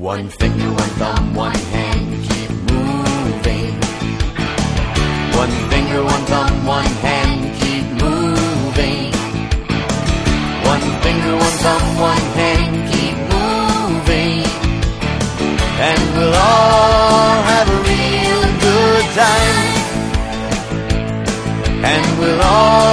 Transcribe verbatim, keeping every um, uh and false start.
One finger, one thumb, one hand, keep moving. One finger, one thumb, one hand, keep moving. One finger, one thumb, one hand, keep moving. And we'll all have a real good time. And we'll all